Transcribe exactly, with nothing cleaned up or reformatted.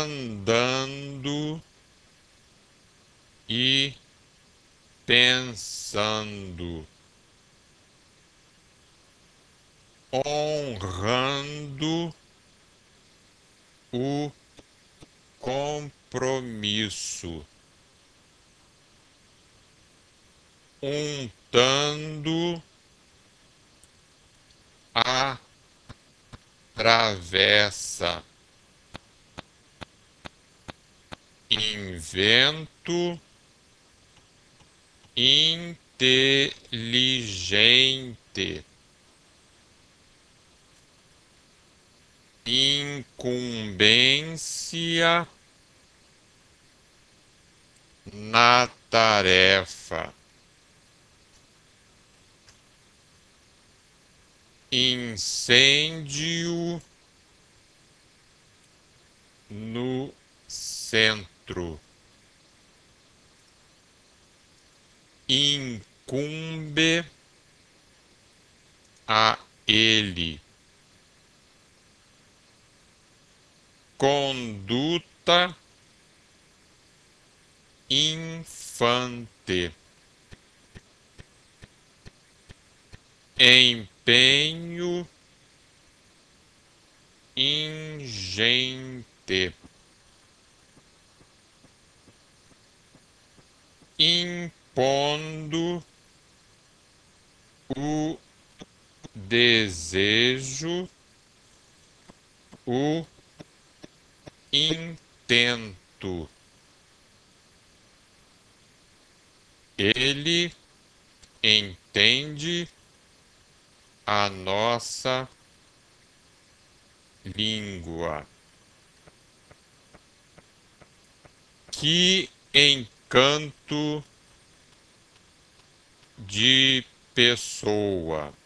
andando e pensando, honrando o compromisso, untando a travessa, invento inteligente, incumbência na tarefa, incêndio no centro, incumbe a ele, conduta infante, empenho ingente, impondo o desejo, o intento. Ele entende a nossa língua. Que encanto de pessoa!